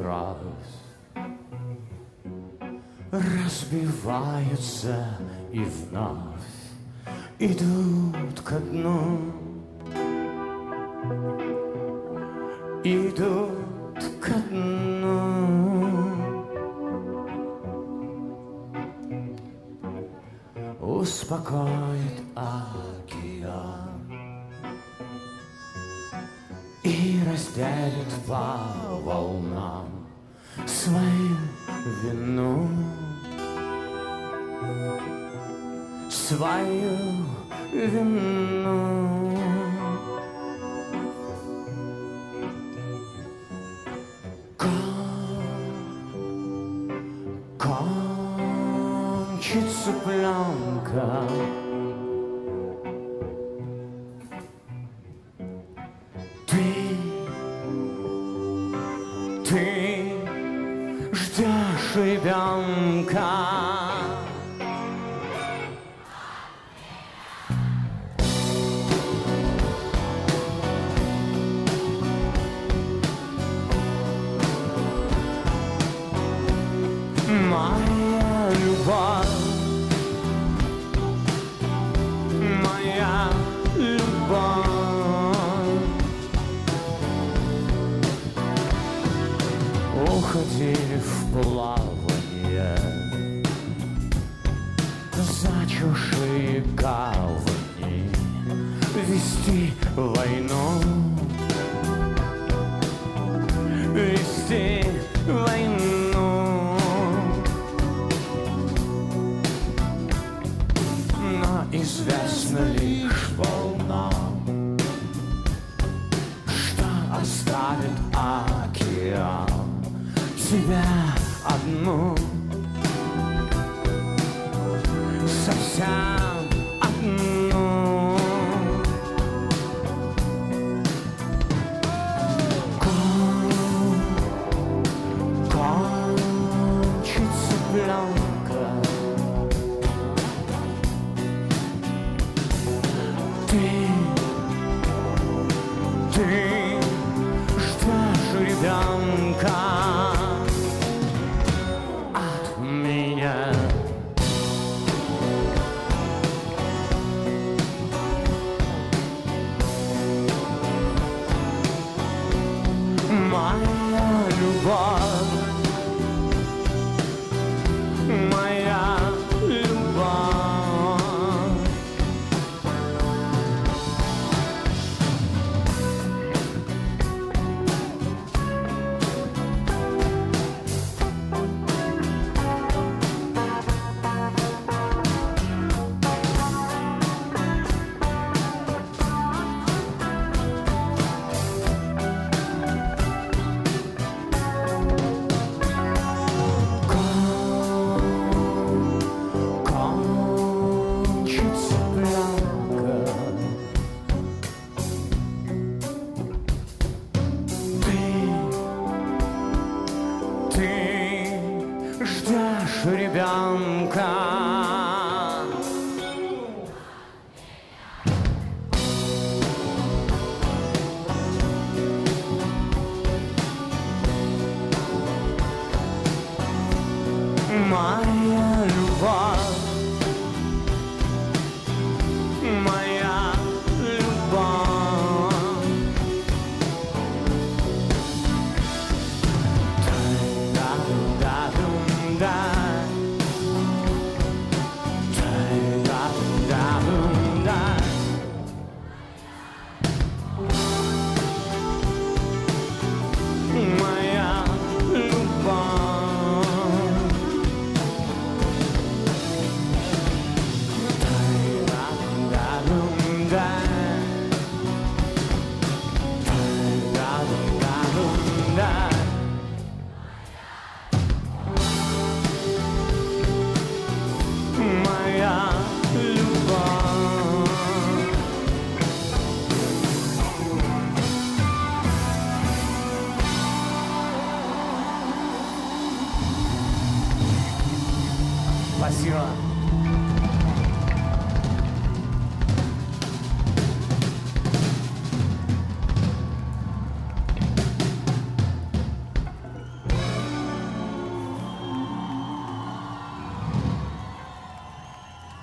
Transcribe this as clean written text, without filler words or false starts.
раз разбиваются и вновь идут ко дну, идут ко дну. Успокоит океан и разделит по волнам свою вину, свою вину. Кончится пленка, ты ждешь ребенка. Моя любовь, моя любовь, уходили в плавание за чужие гавани, вести войну, вести войну. Известно лишь волнам, что оставит океан тебя одну, совсем одну. Кончится пленка, ты ждешь ребенка от меня. Моя любовь, моя любовь, ты ждешь ребенка. Моя любовь, моя любовь, моя Спасибо.